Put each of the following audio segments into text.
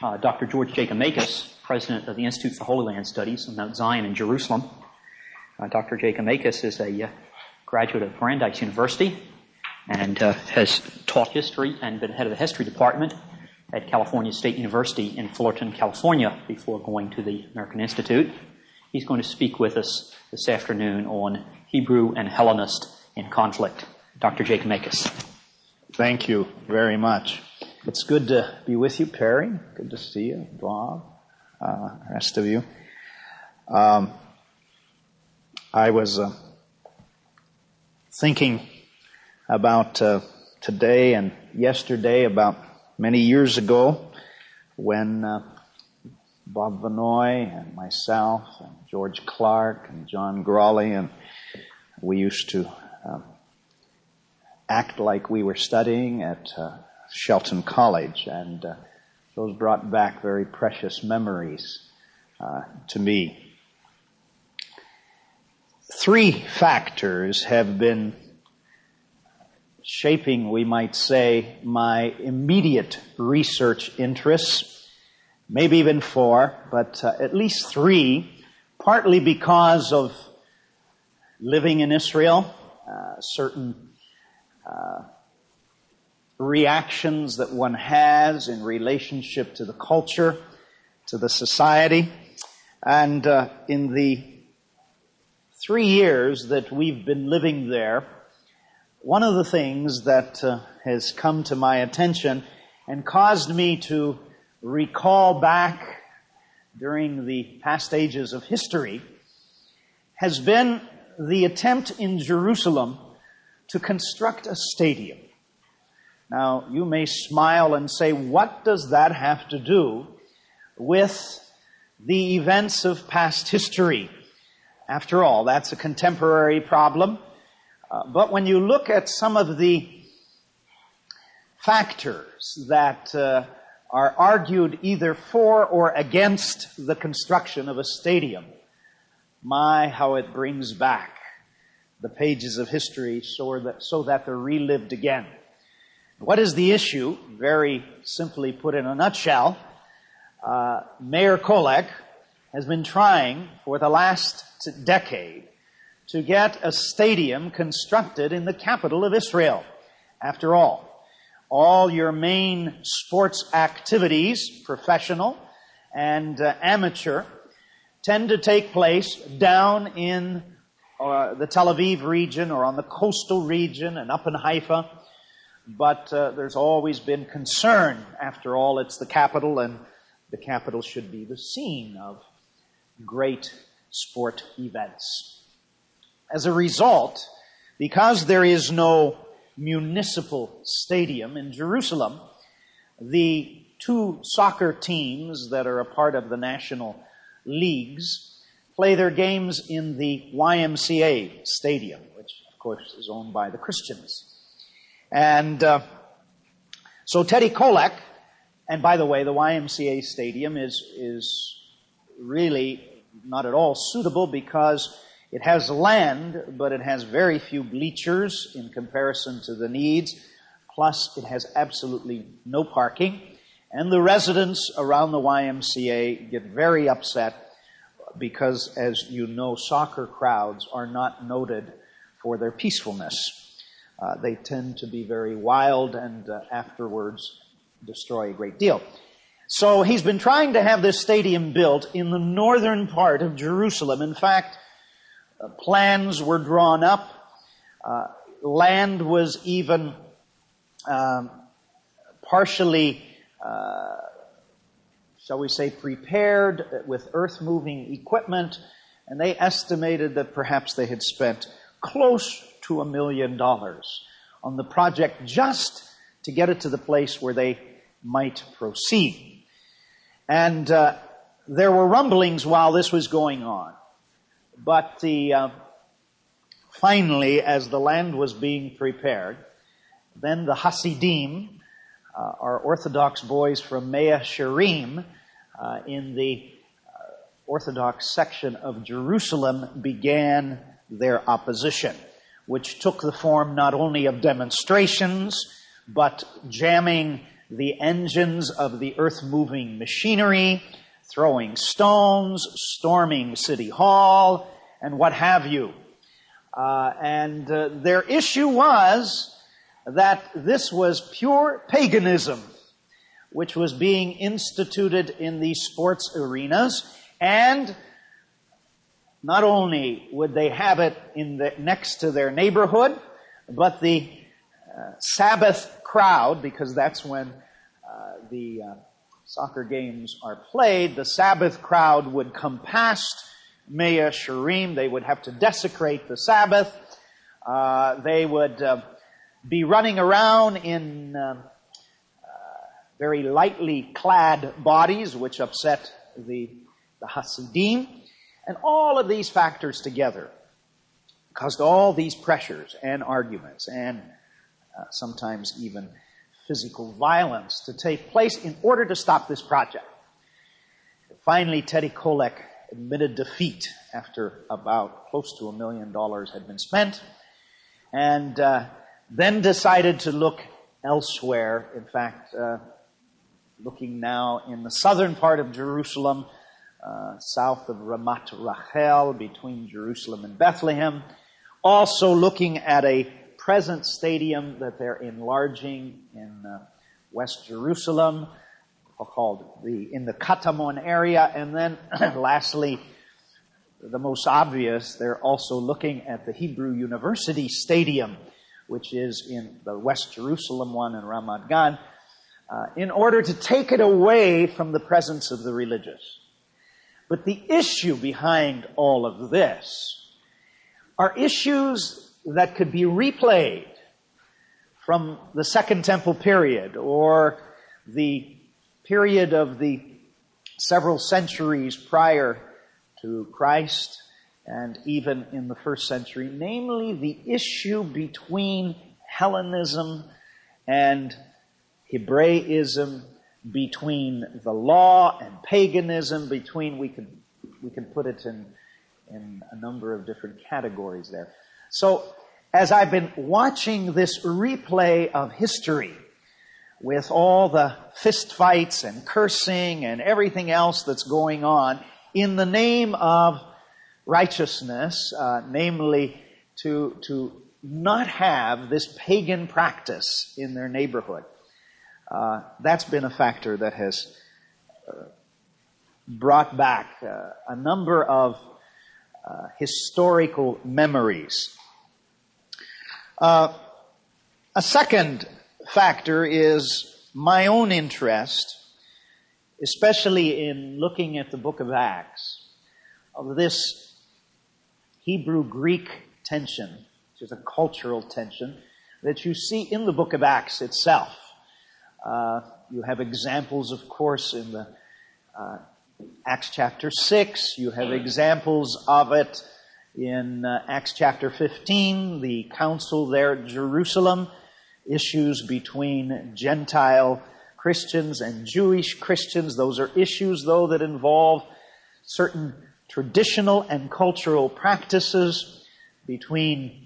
Dr. George Giacomakis, president of the Institute for Holy Land Studies in Mount Zion in Jerusalem. Dr. Giacomakis is a graduate of Brandeis University and has taught history and been head of the history department at California State University in Fullerton, California, before going to the American Institute. He's going to speak with us this afternoon on Hebrew and Hellenist in conflict. Dr. Giacomakis. Thank you very much. It's good to be with you, Perry. Good to see you, Bob, the rest of you. I was thinking about today and yesterday, about many years ago, when Bob Vanoy and myself and George Clark and John Grawley and we used to act like we were studying at Shelton College, and those brought back very precious memories to me. Three factors have been shaping, we might say, my immediate research interests, maybe even four, but at least three, partly because of living in Israel, certain reactions that one has in relationship to the culture, to the society. And in the 3 years that we've been living there, one of the things that has come to my attention and caused me to recall back during the past ages of history has been the attempt in Jerusalem to construct a stadium. Now, you may smile and say, what does that have to do with the events of past history? After all, that's a contemporary problem. But when you look at some of the factors that are argued either for or against the construction of a stadium, my, how it brings back the pages of history so that they're relived again. What is the issue? Very simply put in a nutshell, Mayor Kolek has been trying for the last decade to get a stadium constructed in the capital of Israel. After all your main sports activities, professional and amateur, tend to take place down in the Tel Aviv region or on the coastal region and up in Haifa. But there's always been concern. After all, it's the capital, and the capital should be the scene of great sport events. As a result, because there is no municipal stadium in Jerusalem, the two soccer teams that are a part of the national leagues play their games in the YMCA stadium, which of course is owned by the Christians. And so Teddy Kolek, and by the way, the YMCA stadium is really not at all suitable because it has land, but it has very few bleachers in comparison to the needs. Plus, it has absolutely no parking. And the residents around the YMCA get very upset because, as you know, soccer crowds are not noted for their peacefulness. They tend to be very wild and afterwards destroy a great deal. So he's been trying to have this stadium built in the northern part of Jerusalem. In fact, plans were drawn up. Land was even partially, shall we say, prepared with earth-moving equipment. And they estimated that perhaps they had spent close to $1 million on the project just to get it to the place where they might proceed. And there were rumblings while this was going on. But finally, as the land was being prepared, then the Hasidim, our Orthodox boys from Mea Shearim, in the Orthodox section of Jerusalem, began their opposition, which took the form not only of demonstrations, but jamming the engines of the earth-moving machinery, throwing stones, storming City Hall, and what have you. Their issue was that this was pure paganism, which was being instituted in these sports arenas, and not only would they have it next to their neighborhood, but the Sabbath crowd, because that's when the soccer games are played, the Sabbath crowd would come past Mea Shearim. They would have to desecrate the Sabbath. They would be running around in very lightly clad bodies, which upset the Hasidim. And all of these factors together caused all these pressures and arguments and sometimes even physical violence to take place in order to stop this project. Finally, Teddy Kollek admitted defeat after about close to $1 million had been spent, and then decided to look elsewhere. In fact, looking now in the southern part of Jerusalem, south of Ramat Rachel, between Jerusalem and Bethlehem. Also looking at a present stadium that they're enlarging in West Jerusalem, called in the Katamon area. And then lastly, the most obvious, they're also looking at the Hebrew University Stadium, which is in the West Jerusalem one in Ramat Gan, in order to take it away from the presence of the religious. But the issue behind all of this are issues that could be replayed from the Second Temple period or the period of the several centuries prior to Christ and even in the first century, namely the issue between Hellenism and Hebraism, between the law and paganism, we can put it in a number of different categories there. So, as I've been watching this replay of history with all the fistfights and cursing and everything else that's going on in the name of righteousness, namely to not have this pagan practice in their neighborhood, that's been a factor that has brought back a number of historical memories. A second factor is my own interest, especially in looking at the book of Acts, of this Hebrew-Greek tension, which is a cultural tension, that you see in the book of Acts itself. You have examples, of course, in the Acts chapter 6. You have examples of it in Acts chapter 15, the council there at Jerusalem, issues between Gentile Christians and Jewish Christians. Those are issues, though, that involve certain traditional and cultural practices between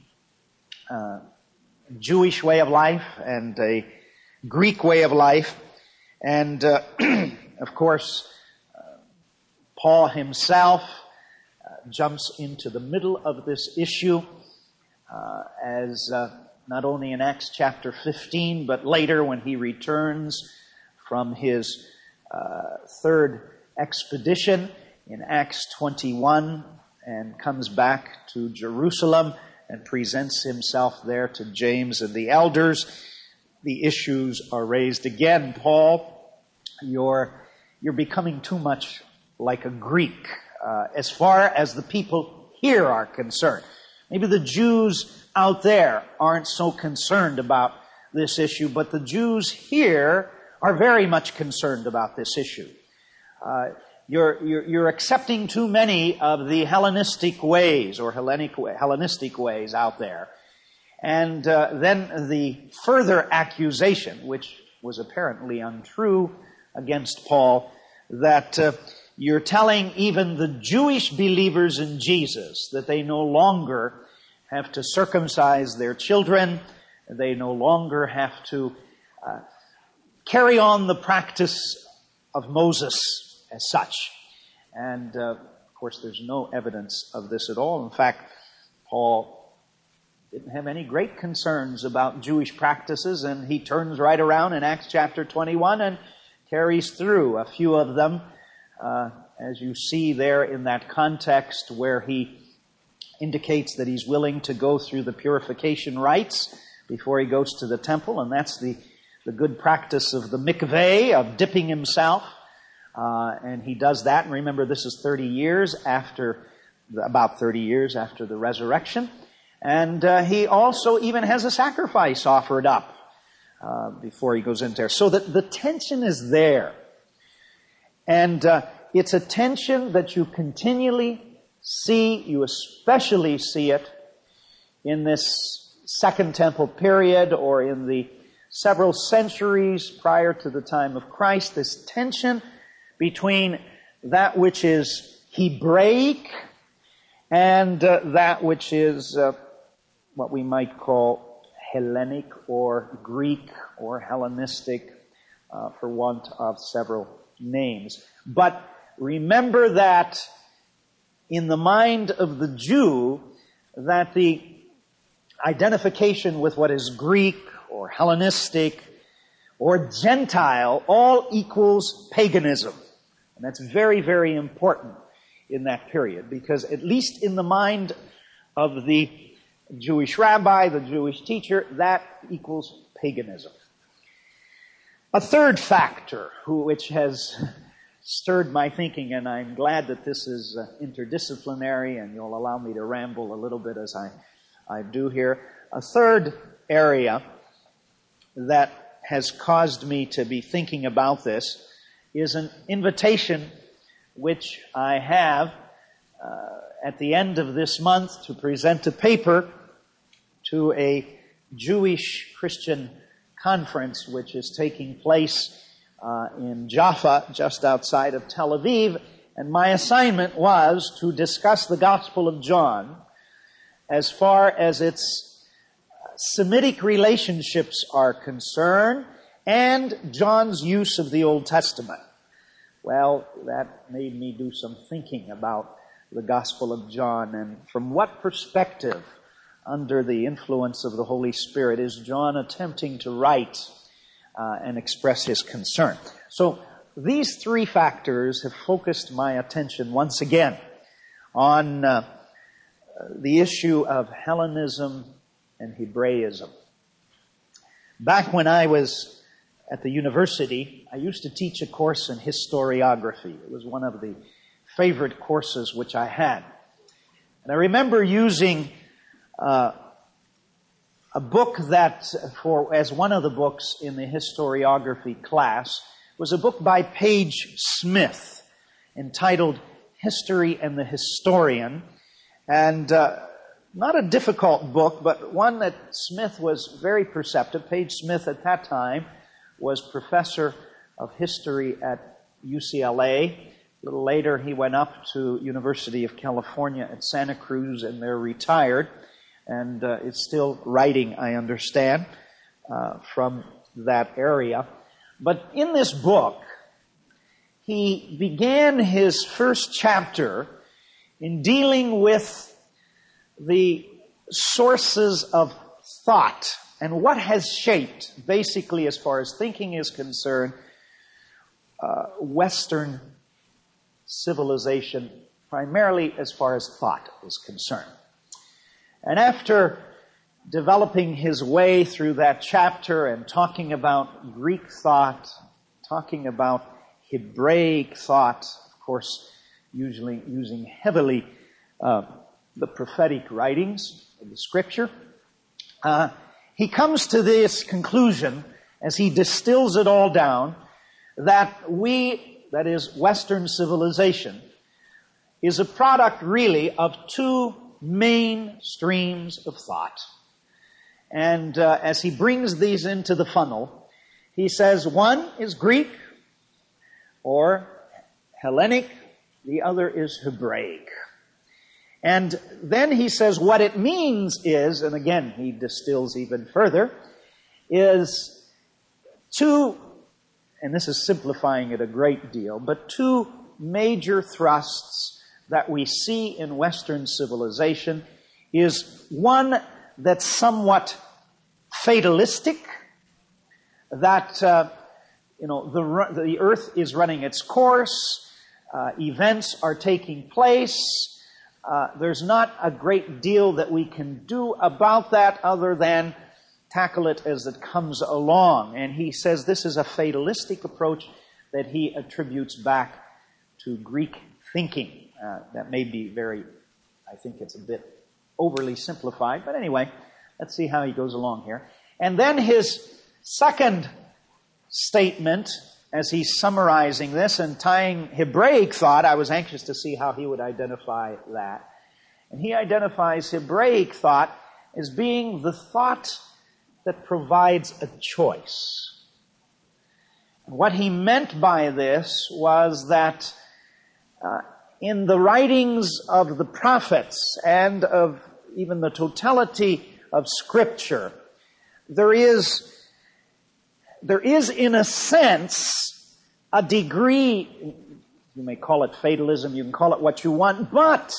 Jewish way of life and a Greek way of life. And, of course, Paul himself jumps into the middle of this issue as not only in Acts chapter 15, but later when he returns from his third expedition in Acts 21 and comes back to Jerusalem and presents himself there to James and the elders. The issues are raised again. Paul, you're becoming too much like a Greek as far as the people here are concerned. Maybe the Jews out there aren't so concerned about this issue, but the Jews here are very much concerned about this issue. You're accepting too many of the Hellenistic ways or Hellenistic ways out there. And then the further accusation, which was apparently untrue against Paul, that you're telling even the Jewish believers in Jesus that they no longer have to circumcise their children, they no longer have to carry on the practice of Moses as such. And, of course, there's no evidence of this at all. In fact, Paul didn't have any great concerns about Jewish practices, and he turns right around in Acts chapter 21 and carries through a few of them, as you see there in that context where he indicates that he's willing to go through the purification rites before he goes to the temple, and that's the good practice of the mikveh, of dipping himself. And he does that, and remember this is about 30 years after the resurrection. And he also even has a sacrifice offered up before he goes into there. So that the tension is there. And it's a tension that you continually see, you especially see it in this Second Temple period or in the several centuries prior to the time of Christ, this tension between that which is Hebraic and that which is what we might call Hellenic or Greek or Hellenistic, for want of several names. But remember that in the mind of the Jew, that the identification with what is Greek or Hellenistic or Gentile all equals paganism. And that's very, very important in that period, because at least in the mind of the Jewish rabbi, the Jewish teacher, that equals paganism. A third factor which has stirred my thinking, and I'm glad that this is interdisciplinary, and you'll allow me to ramble a little bit as I do here. A third area that has caused me to be thinking about this is an invitation which I have at the end of this month to present a paper to a Jewish Christian conference which is taking place in Jaffa, just outside of Tel Aviv. And my assignment was to discuss the Gospel of John as far as its Semitic relationships are concerned and John's use of the Old Testament. Well, that made me do some thinking about the Gospel of John, and from what perspective, under the influence of the Holy Spirit, is John attempting to write and express his concern. So these three factors have focused my attention once again on the issue of Hellenism and Hebraism. Back when I was at the university, I used to teach a course in historiography. It was one of the favorite courses which I had. And I remember using a book that, as one of the books in the historiography class, was a book by Page Smith entitled History and the Historian. And not a difficult book, but one that Smith was very perceptive. Page Smith at that time was professor of history at UCLA. A little later, he went up to University of California at Santa Cruz and there retired. And is still writing, I understand, from that area. But in this book, he began his first chapter in dealing with the sources of thought and what has shaped, basically as far as thinking is concerned, Western civilization, primarily as far as thought is concerned. And after developing his way through that chapter and talking about Greek thought, talking about Hebraic thought, of course, usually using heavily the prophetic writings of the Scripture, he comes to this conclusion, as he distills it all down, that we, that is Western civilization, is a product really of two main streams of thought. And as he brings these into the funnel, he says one is Greek or Hellenic, the other is Hebraic. And then he says what it means is, and again he distills even further, is two and this is simplifying it a great deal, but two major thrusts that we see in Western civilization is one that's somewhat fatalistic, that the earth is running its course, events are taking place. There's not a great deal that we can do about that other than tackle it as it comes along. And he says this is a fatalistic approach that he attributes back to Greek thinking. That may be I think it's a bit overly simplified, but anyway, let's see how he goes along here. And then his second statement, as he's summarizing this and tying Hebraic thought, I was anxious to see how he would identify that. And he identifies Hebraic thought as being the thought that provides a choice. And what he meant by this was that in the writings of the prophets and of even the totality of Scripture, there is in a sense a degree, you may call it fatalism, you can call it what you want,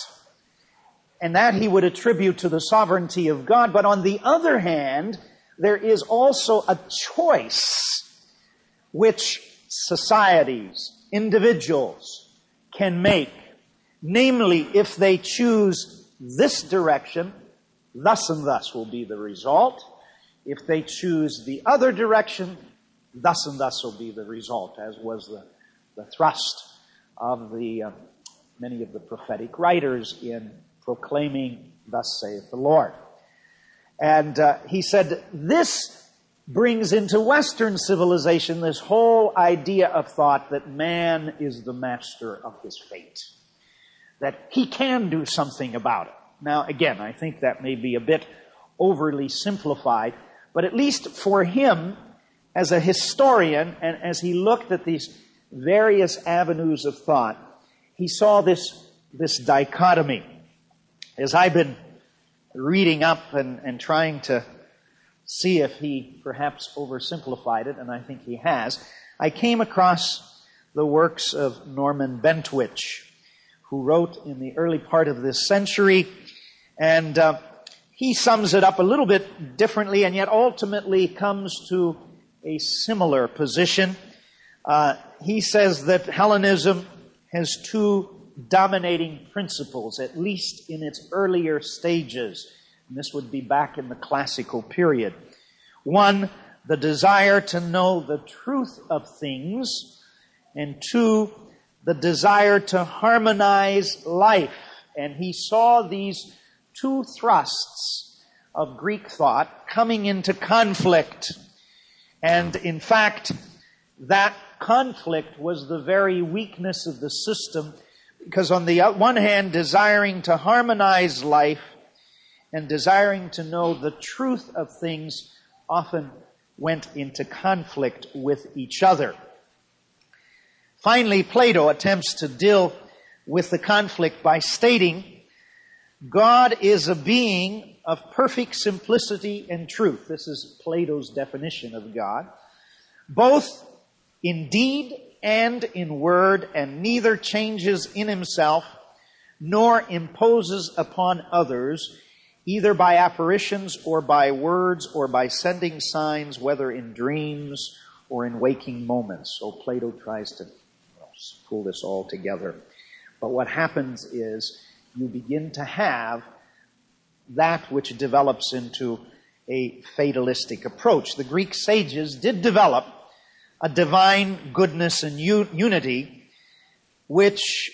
and that he would attribute to the sovereignty of God, but on the other hand, there is also a choice which societies, individuals can make. Namely, if they choose this direction, thus and thus will be the result. If they choose the other direction, thus and thus will be the result, as was the thrust of many of the prophetic writers in proclaiming, "Thus saith the Lord." And he said, this brings into Western civilization this whole idea of thought that man is the master of his fate, that he can do something about it. Now, again, I think that may be a bit overly simplified, but at least for him, as a historian, and as he looked at these various avenues of thought, he saw this dichotomy. As I've been reading up and trying to see if he perhaps oversimplified it, and I think he has, I came across the works of Norman Bentwich, who wrote in the early part of this century, and he sums it up a little bit differently, and yet ultimately comes to a similar position. He says that Hellenism has two dominating principles, at least in its earlier stages. And this would be back in the classical period. One, the desire to know the truth of things. And two, the desire to harmonize life. And he saw these two thrusts of Greek thought coming into conflict. And in fact, that conflict was the very weakness of the system, because on the one hand, desiring to harmonize life and desiring to know the truth of things often went into conflict with each other. Finally, Plato attempts to deal with the conflict by stating, God is a being of perfect simplicity and truth. This is Plato's definition of God. Both in deed and in word, and neither changes in himself, nor imposes upon others, either by apparitions or by words or by sending signs, whether in dreams or in waking moments. So Plato tries to pull this all together. But what happens is you begin to have that which develops into a fatalistic approach. The Greek sages did develop a divine goodness and unity, which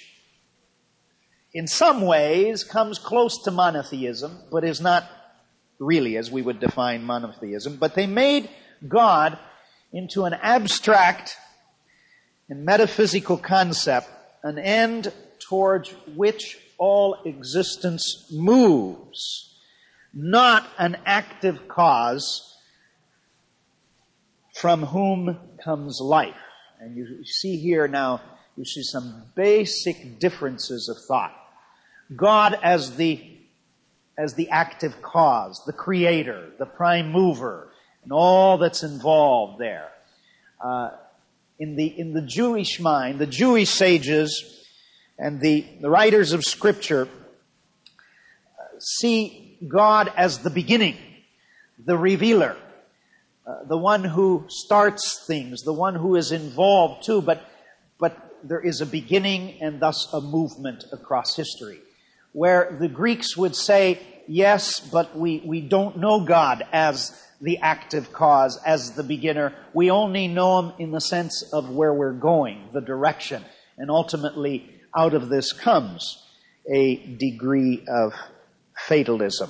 in some ways comes close to monotheism, but is not really as we would define monotheism. But they made God into an abstract and metaphysical concept, an end towards which all existence moves, not an active cause from whom comes life. And you see here now, you see some basic differences of thought. God as the active cause, the creator, the prime mover, and all that's involved there. in the Jewish mind, the Jewish sages and the writers of Scripture see God as the beginning, the revealer, the one who starts things, the one who is involved too, but there is a beginning and thus a movement across history. Where the Greeks would say, yes, but we don't know God as the active cause, as the beginner. We only know Him in the sense of where we're going, the direction. And ultimately, out of this comes a degree of fatalism.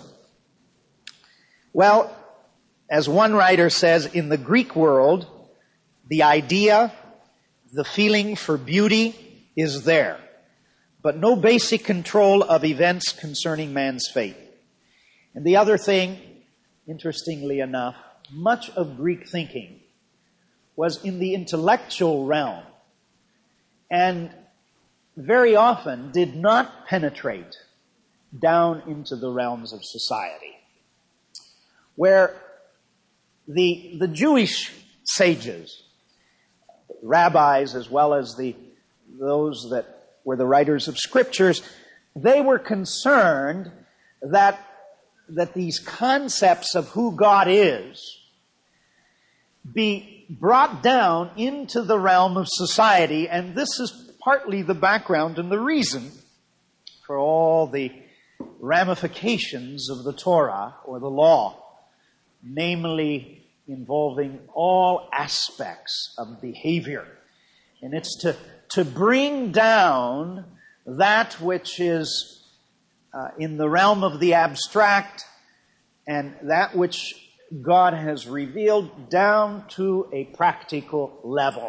Well, as one writer says, in the Greek world, the idea, the feeling for beauty is there, but no basic control of events concerning man's fate. And the other thing, interestingly enough, much of Greek thinking was in the intellectual realm and very often did not penetrate down into the realms of society, where the Jewish sages, rabbis, as well as those that were the writers of Scriptures, they were concerned that these concepts of who God is be brought down into the realm of society, and this is partly the background and the reason for all the ramifications of the Torah or the law, namely involving all aspects of behavior. And it's to bring down that which is in the realm of the abstract and that which God has revealed down to a practical level.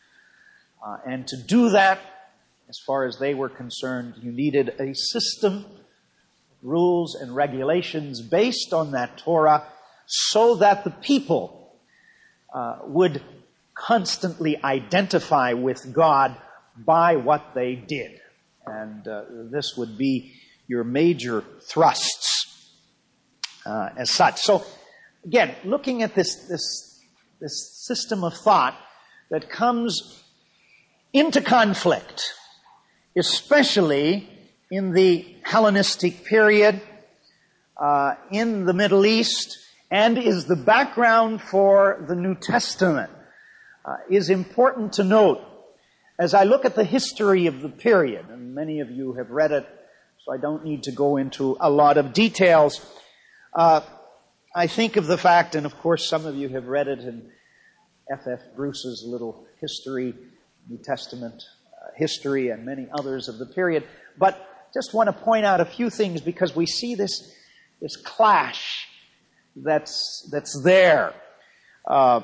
And to do that, as far as they were concerned, you needed a system, rules and regulations based on that Torah so that the people would constantly identify with God by what they did. And this would be your major thrusts as such. So, again, looking at this system of thought that comes into conflict, especially in the Hellenistic period, in the Middle East, and is the background for the New Testament, is important to note. As I look at the history of the period, and many of you have read it, so I don't need to go into a lot of details, I think of the fact, and of course some of you have read it in F.F. Bruce's little history, New Testament history, and many others of the period, but just want to point out a few things because we see this clash that's there. Of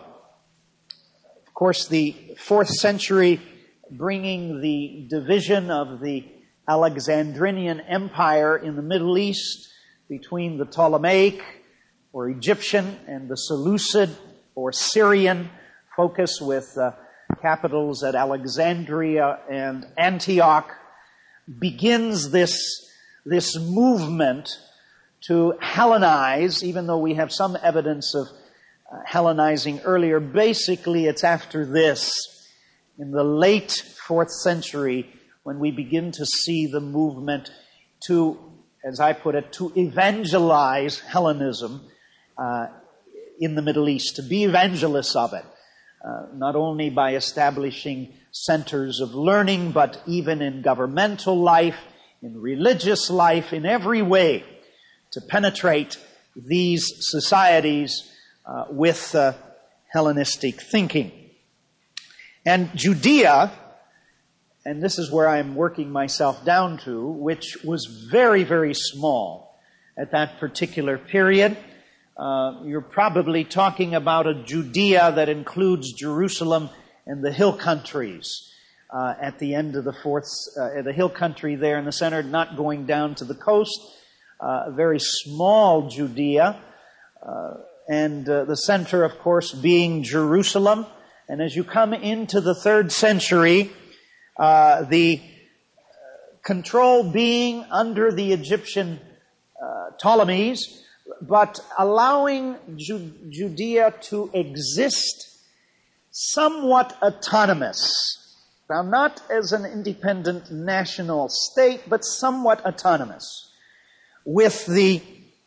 course, the 4th century bringing the division of the Alexandrian Empire in the Middle East between the Ptolemaic or Egyptian and the Seleucid or Syrian focus with capitals at Alexandria and Antioch begins this movement to Hellenize, even though we have some evidence of Hellenizing earlier. Basically, it's after this, in the late 4th century, when we begin to see the movement to, as I put it, to evangelize Hellenism in the Middle East, to be evangelists of it, not only by establishing centers of learning, but even in governmental life, in religious life, in every way, to penetrate these societies with Hellenistic thinking. And Judea, and this is where I'm working myself down to, which was very, very small at that particular period. You're probably talking about a Judea that includes Jerusalem and the hill countries at the end of the hill country there in the center, not going down to the coast. A very small Judea, and the center, of course, being Jerusalem. And as you come into the 3rd century, the control being under the Egyptian Ptolemies, but allowing Judea to exist somewhat autonomous. Now, not as an independent national state, but somewhat autonomous, with the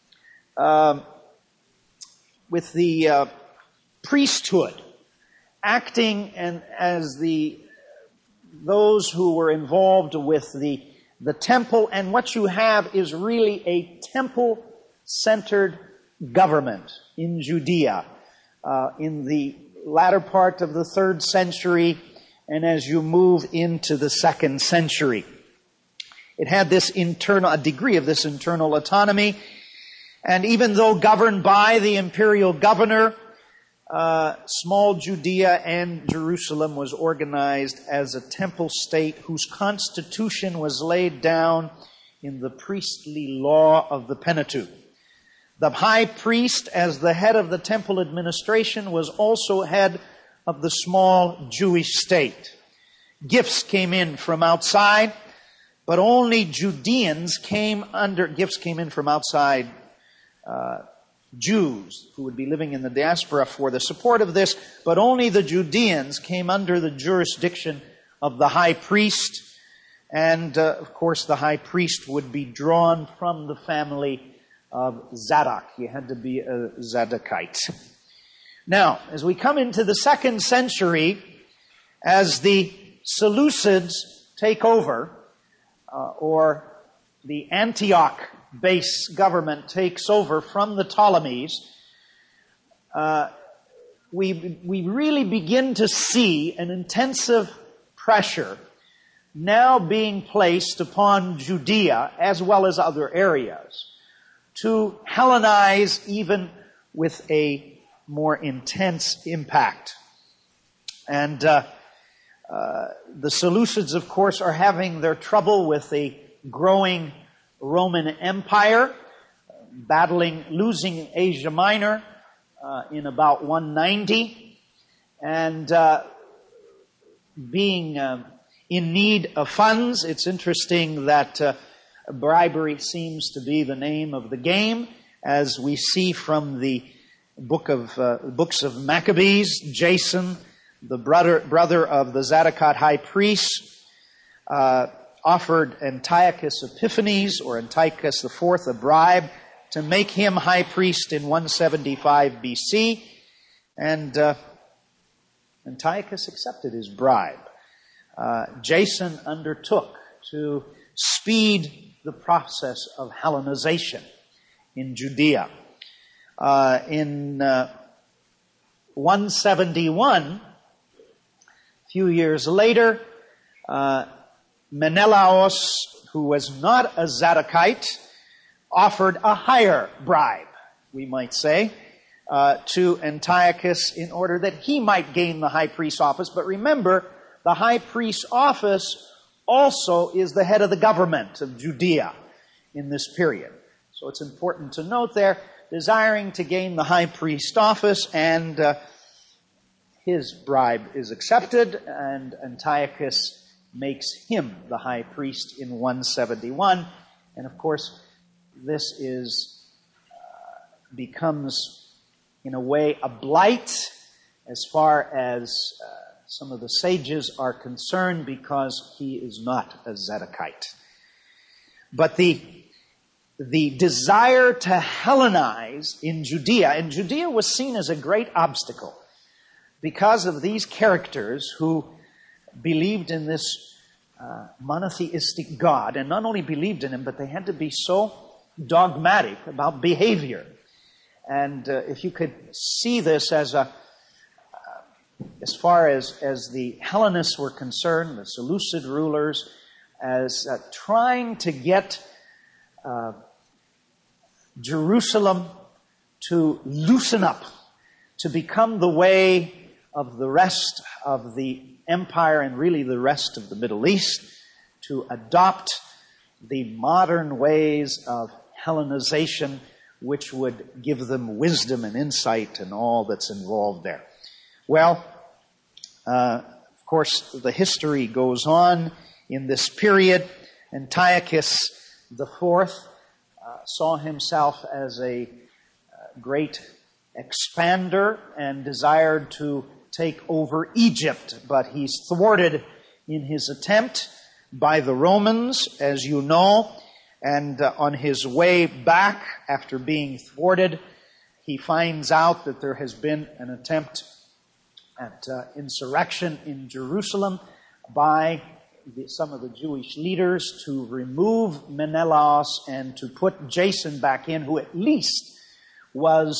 priesthood acting and as those who were involved with the temple. And what you have is really a temple-centered government in Judea in the latter part of the 3rd century, and as you move into the 2nd century. It had a degree of this internal autonomy, and even though governed by the imperial governor, small Judea and Jerusalem was organized as a temple state whose constitution was laid down in the priestly law of the Pentateuch. The high priest, as the head of the temple administration, was also head of the small Jewish state. Gifts came in from outside, but only Judeans gifts came in from outside Jews who would be living in the diaspora for the support of this, but only the Judeans came under the jurisdiction of the high priest. And, of course, the high priest would be drawn from the family of Zadok. He had to be a Zadokite. Now, as we come into the 2nd century, as the Seleucids take over, or the Antioch base government takes over from the Ptolemies, we really begin to see an intensive pressure now being placed upon Judea as well as other areas to Hellenize even with a more intense impact. And the Seleucids, of course, are having their trouble with a growing Roman Empire, losing Asia Minor in about 190, and being in need of funds. It's interesting that bribery seems to be the name of the game, as we see from the books of Maccabees. Jason, the brother of the Zadokite high priest, offered Antiochus Epiphanes, or Antiochus IV, a bribe to make him high priest in 175 BC, and Antiochus accepted his bribe. Jason undertook to speed the process of Hellenization in Judea. In 171, a few years later, Menelaos, who was not a Zadokite, offered a higher bribe, we might say, to Antiochus in order that he might gain the high priest office. But remember, the high priest office also is the head of the government of Judea in this period. So it's important to note there, desiring to gain the high priest office, and his bribe is accepted, and Antiochus makes him the high priest in 171. And of course, this becomes, in a way, a blight as far as some of the sages are concerned, because he is not a Zadokite. But the desire to Hellenize in Judea, and Judea was seen as a great obstacle because of these characters who believed in this monotheistic God, and not only believed in him, but they had to be so dogmatic about behavior. And if you could see this as far as the Hellenists were concerned, the Seleucid rulers, as trying to get Jerusalem to loosen up, to become the way of the rest of the empire and really the rest of the Middle East, to adopt the modern ways of Hellenization, which would give them wisdom and insight and all that's involved there. Well, of course, the history goes on in this period. Antiochus IV saw himself as a great expander and desired to take over Egypt, but he's thwarted in his attempt by the Romans, as you know, and on his way back, after being thwarted, he finds out that there has been an attempt at insurrection in Jerusalem by some of the Jewish leaders to remove Menelaus and to put Jason back in, who at least was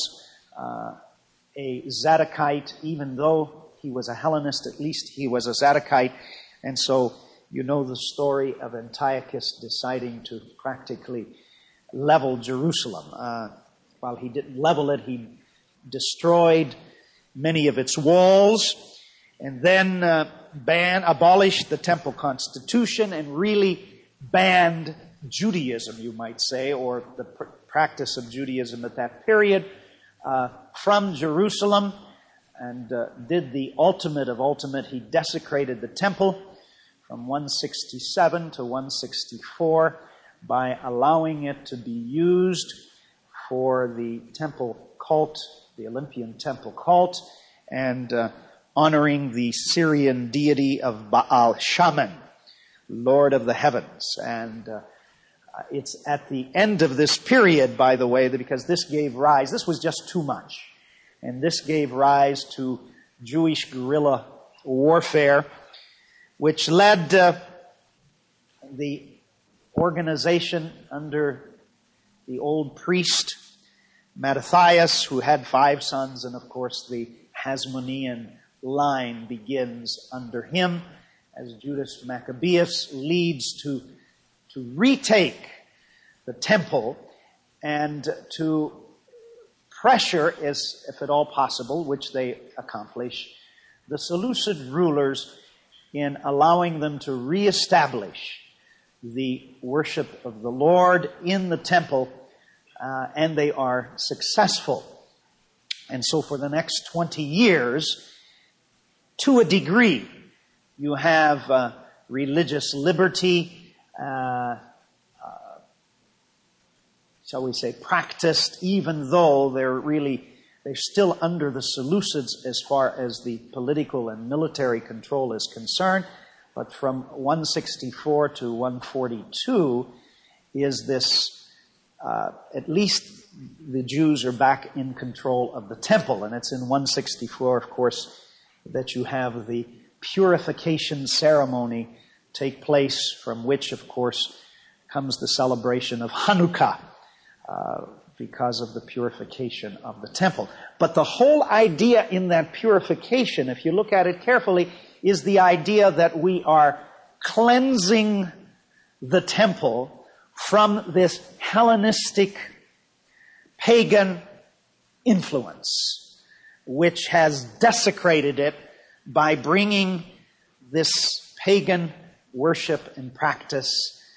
a Zadokite. Even though he was a Hellenist, at least he was a Zadokite. And so you know the story of Antiochus deciding to practically level Jerusalem. While he didn't level it, he destroyed many of its walls, and then abolished the temple constitution and really banned Judaism, you might say, or the practice of Judaism at that period, from Jerusalem, and did the ultimate of ultimate. He desecrated the temple from 167 to 164 by allowing it to be used for the temple cult, the Olympian temple cult, and honoring the Syrian deity of Baal Shaman, Lord of the heavens. And it's at the end of this period, by the way, that because this was just too much. And this gave rise to Jewish guerrilla warfare, which led the organization under the old priest Mattathias, who had 5 sons, and of course the Hasmonean line begins under him, as Judas Maccabeus leads to retake the temple and to pressure, as if at all possible, which they accomplish, the Seleucid rulers in allowing them to reestablish the worship of the Lord in the temple, and they are successful. And so for the next 20 years, to a degree, you have religious liberty, shall we say, practiced, even though they're still under the Seleucids as far as the political and military control is concerned. But from 164 to 142 is this, at least the Jews are back in control of the temple. And it's in 164, of course, that you have the purification ceremony take place, from which, of course, comes the celebration of Hanukkah, because of the purification of the temple. But the whole idea in that purification, if you look at it carefully, is the idea that we are cleansing the temple from this Hellenistic pagan influence, which has desecrated it by bringing this pagan worship and practice,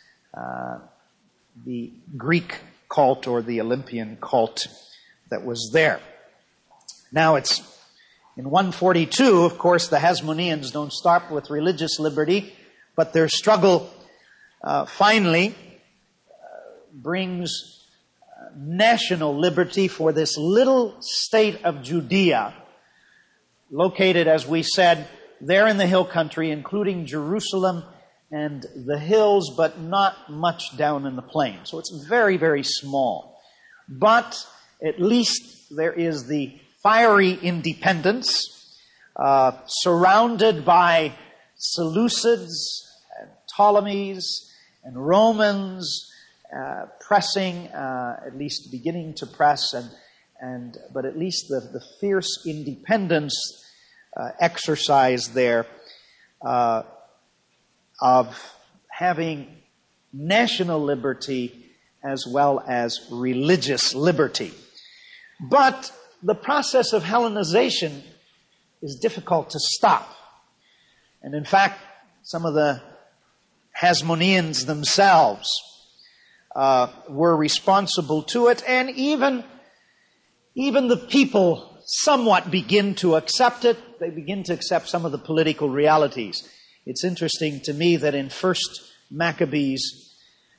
the Greek cult or the Olympian cult that was there. Now it's in 142, of course, the Hasmoneans don't start with religious liberty, but their struggle finally brings national liberty for this little state of Judea, located, as we said, there in the hill country, including Jerusalem and the hills, but not much down in the plain. So it's very, very small. But at least there is the fiery independence, surrounded by Seleucids and Ptolemies and Romans, pressing, at least beginning to press, but at least the fierce independence exercise there of having national liberty as well as religious liberty. But the process of Hellenization is difficult to stop. And in fact, some of the Hasmoneans themselves were responsible to it, and even the people somewhat begin to accept it. They begin to accept some of the political realities. It's interesting to me that in 1 Maccabees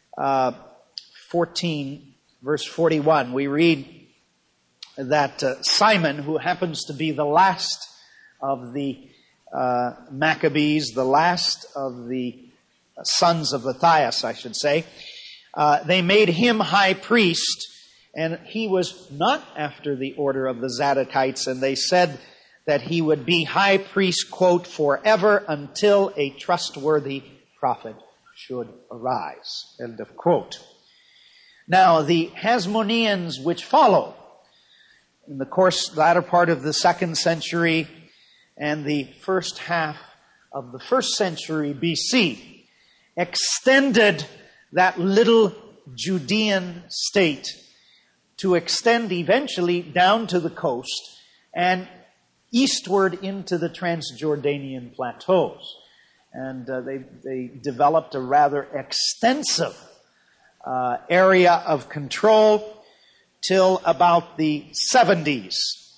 14, verse 41, we read that Simon, who happens to be the last of the Maccabees, the last of the sons of Matthias, I should say. They made him high priest, and he was not after the order of the Zadokites, and they said that he would be high priest, quote, forever until a trustworthy prophet should arise, end of quote. Now, the Hasmoneans which follow in the latter part of the 2nd century and the first half of the 1st century BC extended that little Judean state to extend eventually down to the coast and eastward into the Transjordanian plateaus. And they developed a rather extensive area of control till about the 70s.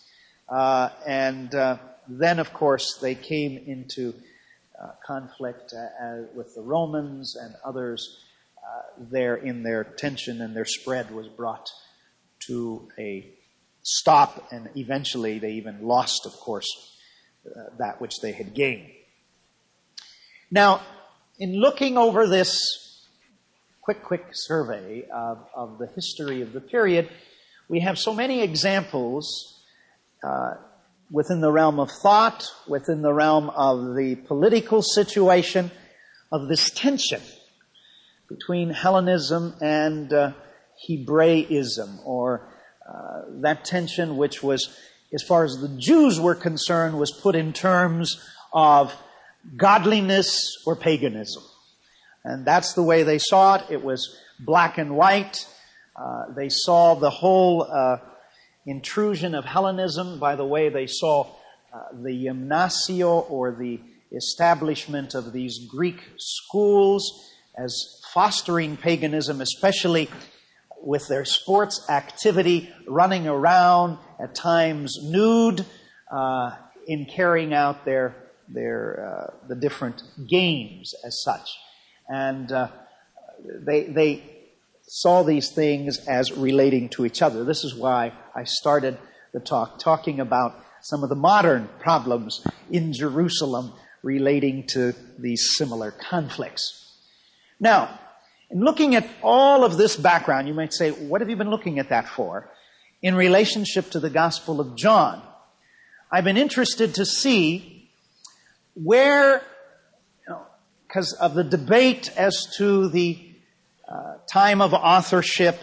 Then, of course, they came into conflict with the Romans and others. Their tension and their spread was brought to a stop, and eventually they even lost, of course, that which they had gained. Now, in looking over this quick survey of the history of the period, we have so many examples within the realm of thought, within the realm of the political situation, of this tension between Hellenism and Hebraism, or that tension which was, as far as the Jews were concerned, was put in terms of godliness or paganism. And that's the way they saw it. It was black and white. They saw the whole intrusion of Hellenism by the way they saw the gymnasio, or the establishment of these Greek schools, as fostering paganism, especially with their sports activity, running around, at times nude, in carrying out the different games as such. And they saw these things as relating to each other. This is why I started the talk talking about some of the modern problems in Jerusalem relating to these similar conflicts. Now, in looking at all of this background, you might say, what have you been looking at that for? In relationship to the Gospel of John, I've been interested to see where, because of the debate as to the time of authorship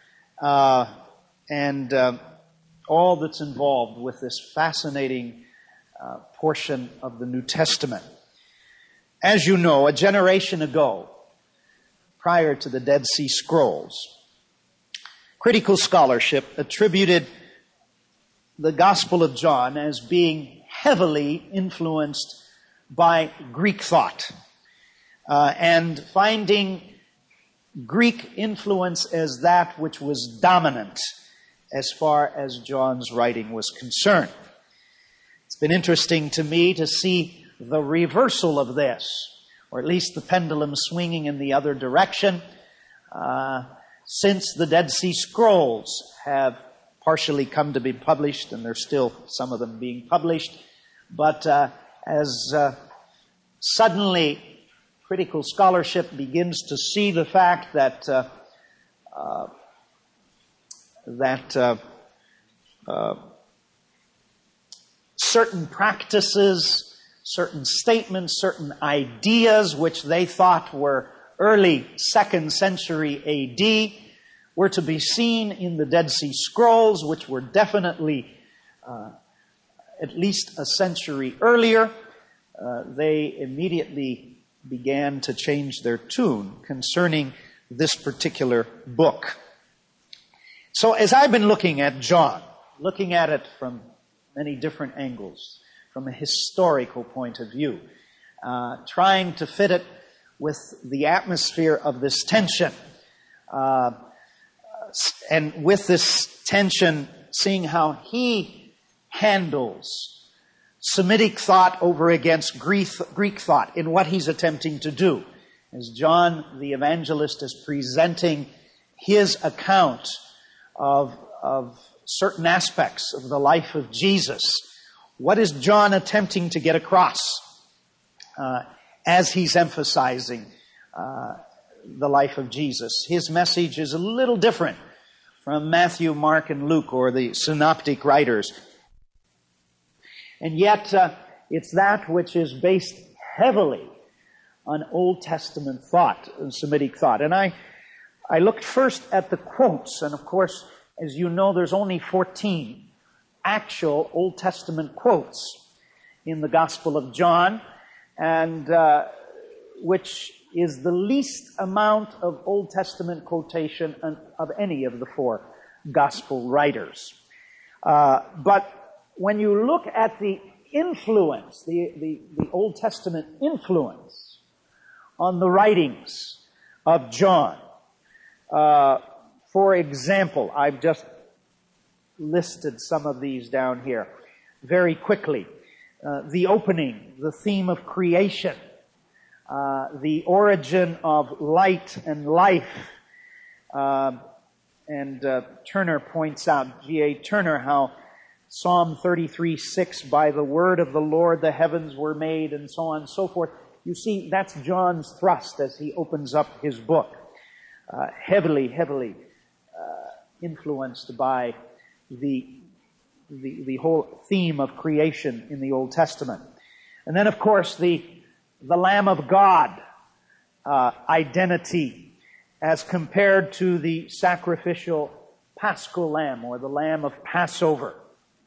and all that's involved with this fascinating portion of the New Testament. As you know, a generation ago, prior to the Dead Sea Scrolls, critical scholarship attributed the Gospel of John as being heavily influenced by Greek thought, and finding Greek influence as that which was dominant as far as John's writing was concerned. It's been interesting to me to see the reversal of this, or at least the pendulum swinging in the other direction, since the Dead Sea Scrolls have partially come to be published, and there's still some of them being published. But as suddenly critical scholarship begins to see the fact that certain practices, certain statements, certain ideas which they thought were early 2nd century A.D. were to be seen in the Dead Sea Scrolls, which were definitely at least a century earlier. They immediately began to change their tune concerning this particular book. So as I've been looking at John, looking at it from many different angles, from a historical point of view, trying to fit it with the atmosphere of this tension, and with this tension, seeing how he handles Semitic thought over against Greek thought in what he's attempting to do. As John the evangelist is presenting his account of certain aspects of the life of Jesus, What is John attempting to get across as he's emphasizing the life of Jesus? His message is a little different from Matthew, Mark, and Luke, or the synoptic writers. And yet, it's that which is based heavily on Old Testament thought, Semitic thought. And I looked first at the quotes, and of course, as you know, there's only 14 actual Old Testament quotes in the Gospel of John, and which is the least amount of Old Testament quotation of any of the four Gospel writers. But when you look at the influence, the Old Testament influence on the writings of John, for example, I've just listed some of these down here very quickly. The opening, the theme of creation, the origin of light and life. And Turner points out, G.A. Turner, how Psalm 33:6, by the word of the Lord the heavens were made, and so on and so forth. You see, that's John's thrust as he opens up his book. Heavily influenced by the whole theme of creation in the Old Testament. And then, of course, the Lamb of God identity as compared to the sacrificial Paschal Lamb, or the Lamb of Passover.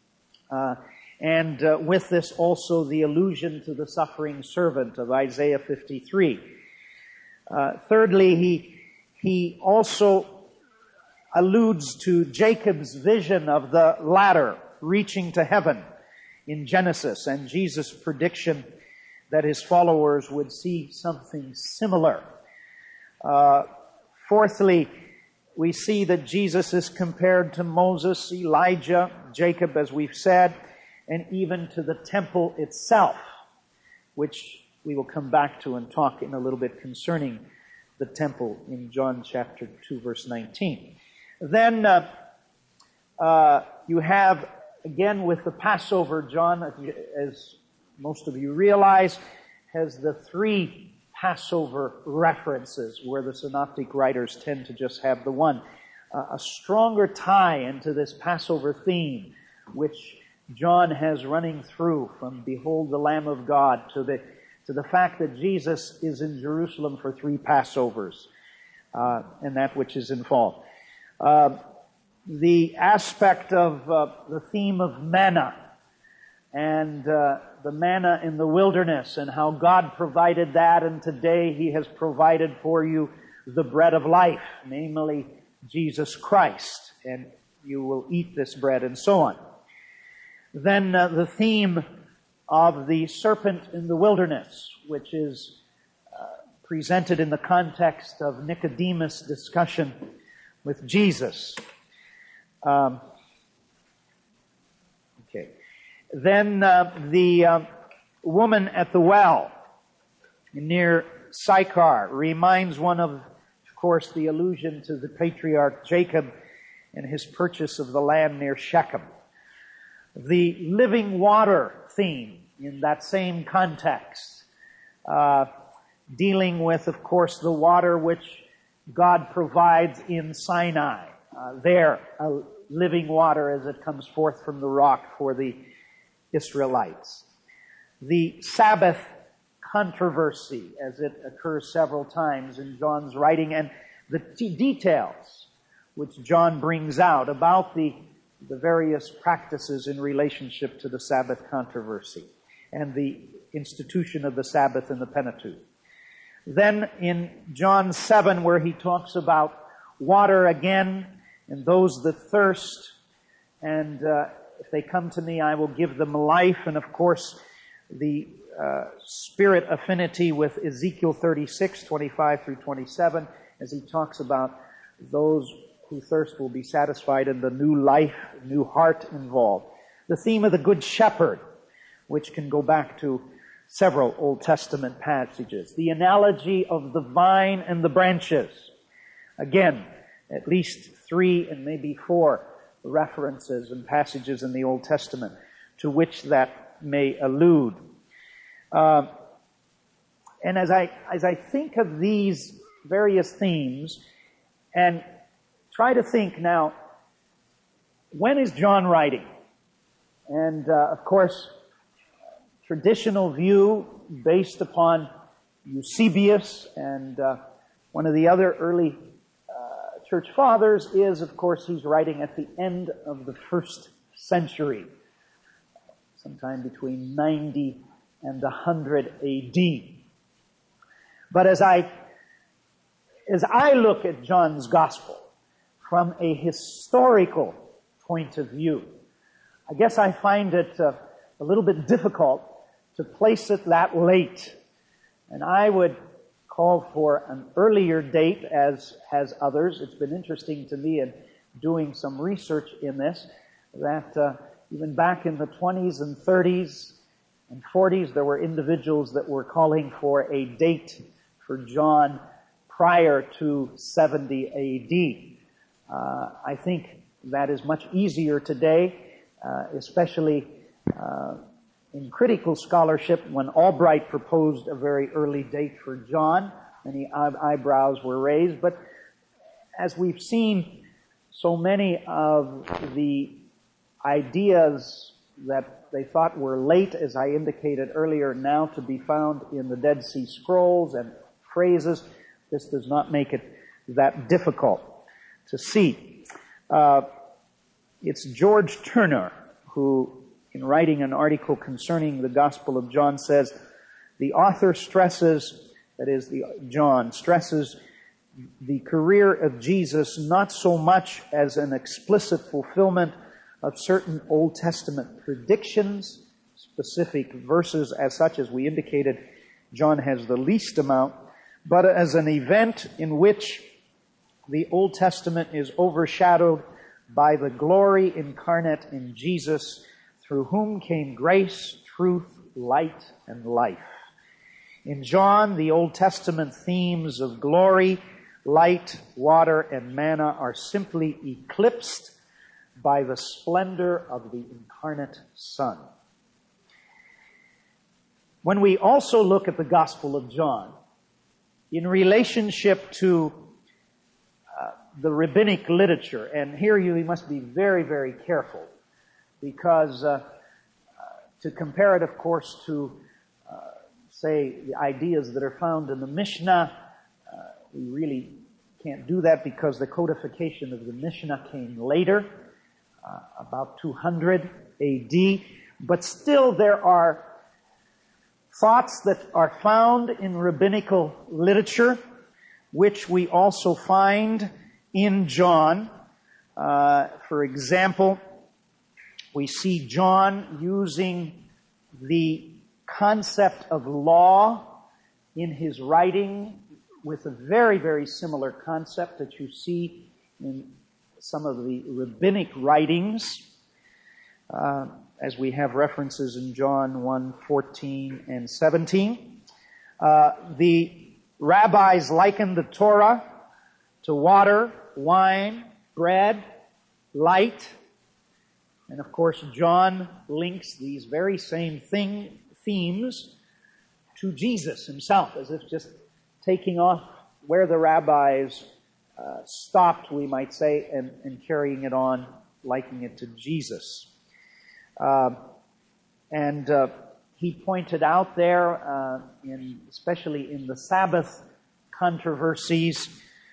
And with this also the allusion to the suffering servant of Isaiah 53. Thirdly, he also alludes to Jacob's vision of the ladder reaching to heaven in Genesis, and Jesus' prediction that his followers would see something similar. Fourthly, we see that Jesus is compared to Moses, Elijah, Jacob, as we've said, and even to the temple itself, which we will come back to and talk in a little bit concerning the temple in John chapter 2, verse 19. Then you have, again with the Passover, John, as most of you realize, has the three Passover references, where the synoptic writers tend to just have the one. A stronger tie into this Passover theme, which John has running through from "Behold the Lamb of God" to the fact that Jesus is in Jerusalem for 3 Passovers, and that which is involved. The aspect of the theme of manna, and the manna in the wilderness, and how God provided that, and today He has provided for you the bread of life, namely Jesus Christ, and you will eat this bread, and so on. Then the theme of the serpent in the wilderness, which is presented in the context of Nicodemus' discussion with Jesus. Then the woman at the well near Sychar reminds one of course, the allusion to the patriarch Jacob and his purchase of the land near Shechem. The living water theme in that same context, dealing with, of course, the water which God provides in Sinai. Living water as it comes forth from the rock for the Israelites. The Sabbath controversy, as it occurs several times in John's writing, and the details which John brings out about the various practices in relationship to the Sabbath controversy and the institution of the Sabbath in the Pentateuch. Then in John 7, where he talks about water again, and those that thirst, and if they come to me, I will give them life. And of course, the spirit affinity with Ezekiel 36, 25 through 27, as he talks about those who thirst will be satisfied, and the new life, new heart involved. The theme of the Good Shepherd, which can go back to several Old Testament passages. The analogy of the vine and the branches. Again, at least 3 and maybe 4 references and passages in the Old Testament to which that may allude. And as I think of these various themes and try to think now, when is John writing? And of course, traditional view based upon Eusebius and one of the other early church fathers is, of course, he's writing at the end of the first century, sometime between 90 and 100 AD. But as I look at John's Gospel from a historical point of view, I guess I find it a little bit difficult to place it that late. And I would call for an earlier date, as has others. It's been interesting to me in doing some research in this, that even back in the 20s and 30s and 40s, there were individuals that were calling for a date for John prior to 70 AD. I think that is much easier today, especially in critical scholarship. When Albright proposed a very early date for John, many eyebrows were raised. But as we've seen, so many of the ideas that they thought were late, as I indicated earlier, now to be found in the Dead Sea Scrolls and phrases, this does not make it that difficult to see. It's George Turner who, in writing an article concerning the Gospel of John, says, the author stresses, that is, John stresses the career of Jesus not so much as an explicit fulfillment of certain Old Testament predictions, specific verses as such, as we indicated, John has the least amount, but as an event in which the Old Testament is overshadowed by the glory incarnate in Jesus, through whom came grace, truth, light, and life. In John, the Old Testament themes of glory, light, water, and manna are simply eclipsed by the splendor of the incarnate Son. When we also look at the Gospel of John, in relationship to the rabbinic literature, and here you must be very, very careful, because to compare it, of course, to, say, the ideas that are found in the Mishnah, we really can't do that because the codification of the Mishnah came later, about 200 AD, but still there are thoughts that are found in rabbinical literature, which we also find in John. For example, we see John using the concept of law in his writing with a very, very similar concept that you see in some of the rabbinic writings, as we have references in John 1:14 and 17. The rabbis likened the Torah to water, wine, bread, light. And of course, John links these very same themes to Jesus himself, as if just taking off where the rabbis stopped, we might say, and carrying it on, likening it to Jesus. And he pointed out there, especially in the Sabbath controversies,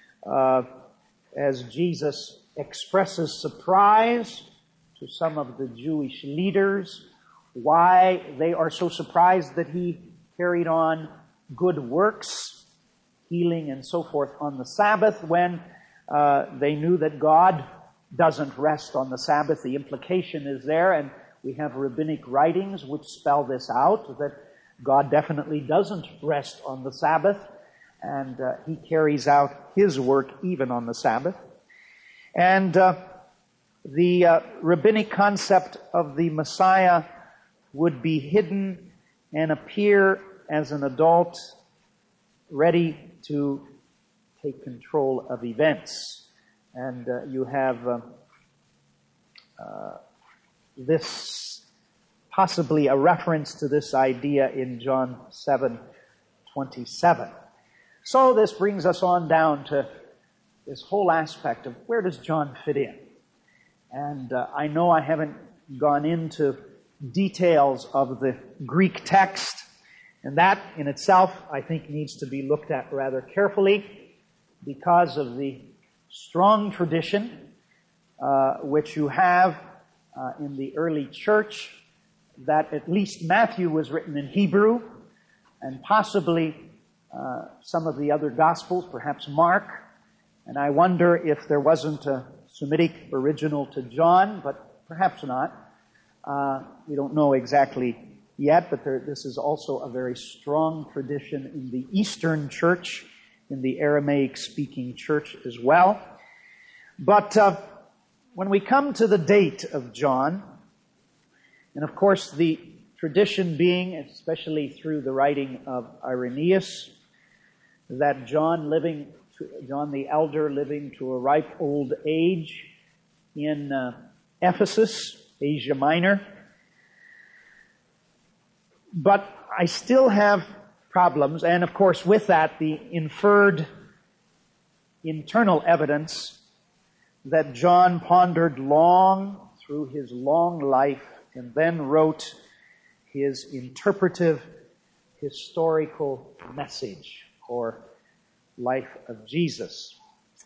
as Jesus expresses surprise to some of the Jewish leaders, why they are so surprised that he carried on good works, healing and so forth on the Sabbath, when they knew that God doesn't rest on the Sabbath. The implication is there, and we have rabbinic writings which spell this out, that God definitely doesn't rest on the Sabbath, and he carries out his work even on the Sabbath. And the rabbinic concept of the Messiah would be hidden and appear as an adult ready to take control of events. And you have this possibly a reference to this idea in John 7:27. So this brings us on down to this whole aspect of where does John fit in? And I know I haven't gone into details of the Greek text, and that in itself I think needs to be looked at rather carefully because of the strong tradition which you have in the early church that at least Matthew was written in Hebrew, and possibly some of the other Gospels, perhaps Mark. And I wonder if there wasn't a Semitic original to John, but perhaps not. We don't know exactly yet, but this is also a very strong tradition in the Eastern Church, in the Aramaic-speaking church as well. But when we come to the date of John, and of course the tradition being, especially through the writing of Irenaeus, that John the Elder living to a ripe old age in Ephesus, Asia Minor. But I still have problems, and of course with that the inferred internal evidence that John pondered long through his long life and then wrote his interpretive historical message or life of Jesus.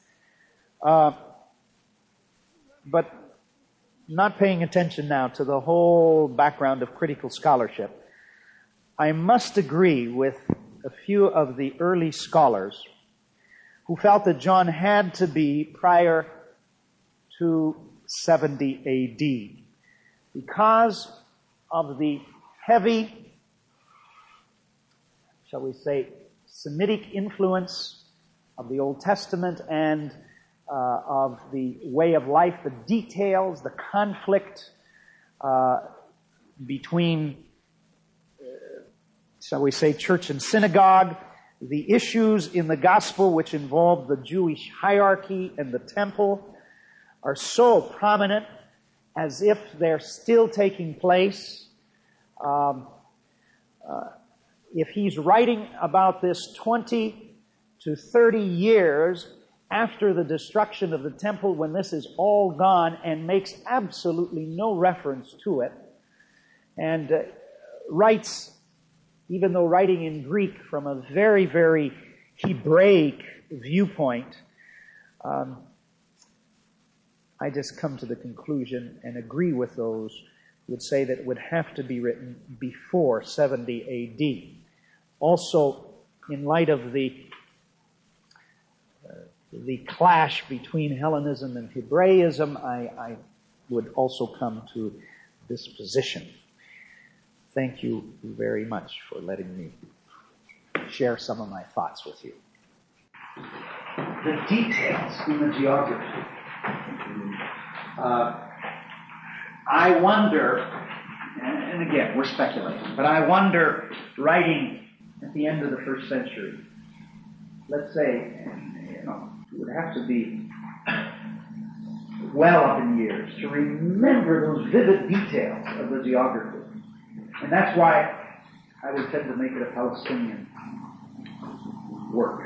But not paying attention now to the whole background of critical scholarship, I must agree with a few of the early scholars who felt that John had to be prior to 70 A.D. because of the heavy, shall we say, Semitic influence of the Old Testament and of the way of life, the details, the conflict between, shall we say, church and synagogue, the issues in the gospel which involve the Jewish hierarchy and the temple are so prominent as if they're still taking place. If he's writing about this 20 to 30 years after the destruction of the temple, when this is all gone, and makes absolutely no reference to it, and writes, even though writing in Greek from a very, very Hebraic viewpoint, I just come to the conclusion and agree with those who would say that it would have to be written before 70 A.D. Also, in light of the clash between Hellenism and Hebraism, I would also come to this position. Thank you very much for letting me share some of my thoughts with you. The details in the geography. I wonder, and again, we're speculating, but I wonder, writing at the end of the first century, let's say, it would have to be well up in years to remember those vivid details of the geography. And that's why I would tend to make it a Palestinian work.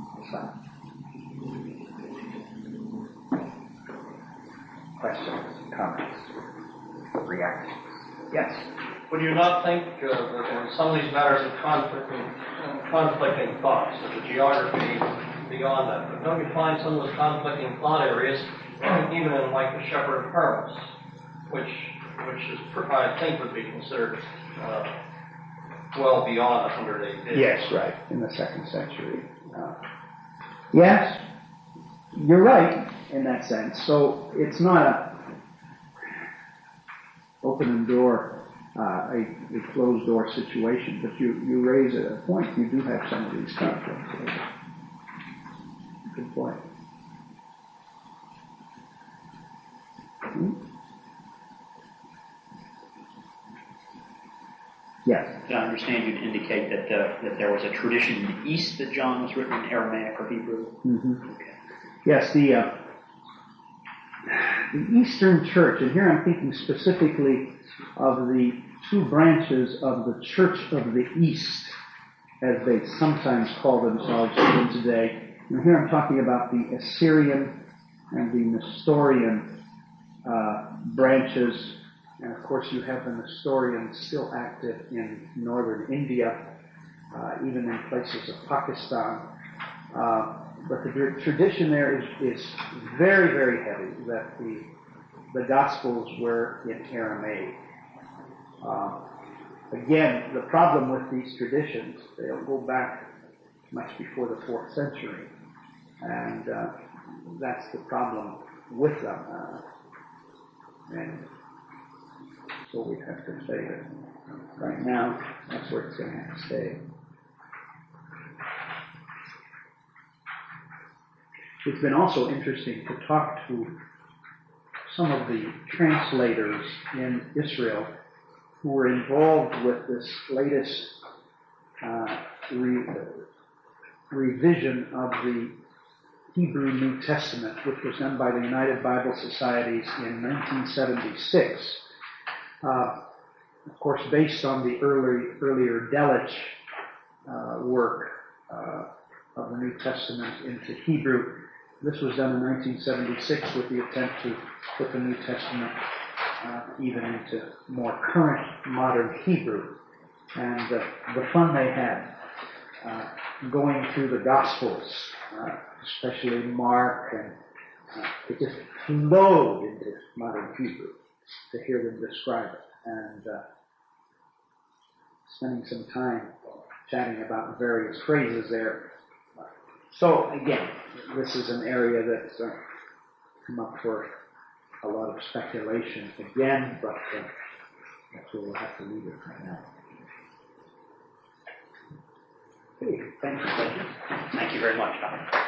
Questions, comments, reactions? Yes? Would you not think that in some of these matters of conflicting thoughts, that the geography beyond that, but don't you find some of those conflicting thought areas, even in like the Shepherd Hermas, which is, I think, would be considered well beyond 100 AD? Yes, right, in the 2nd century. Yes, you're right in that sense. So it's not a open door, a closed door situation, but you raise a point. You do have some of these conflicts. Good point. Yes. Did I understand you to indicate that there was a tradition in the East that John was written in Aramaic or Hebrew? Mm-hmm. Okay. Yes, the Eastern Church, and here I'm thinking specifically of the two branches of the Church of the East, as they sometimes call themselves even today. And here I'm talking about the Assyrian and the Nestorian branches. And of course you have the Nestorians still active in northern India, even in places of Pakistan. But the tradition there is very, very heavy, that the Gospels were in Aramaic. Again, the problem with these traditions, they don't go back much before the 4th century. And that's the problem with them. And so we have to say that right now, that's where it's going to have to stay. It's been also interesting to talk to some of the translators in Israel who were involved with this latest revision of the Hebrew New Testament, which was done by the United Bible Societies in 1976. Of course, based on the earlier Delitzsch work of the New Testament into Hebrew. This was done in 1976 with the attempt to put the New Testament even into more current modern Hebrew. And the fun they had going through the Gospels, especially Mark, and it just flowed into modern Hebrew to hear them describe it. And spending some time chatting about various phrases there. So again, this is an area that's come up for a lot of speculation again, but that's where we'll have to leave it right now. Okay, thank you very much, Doctor.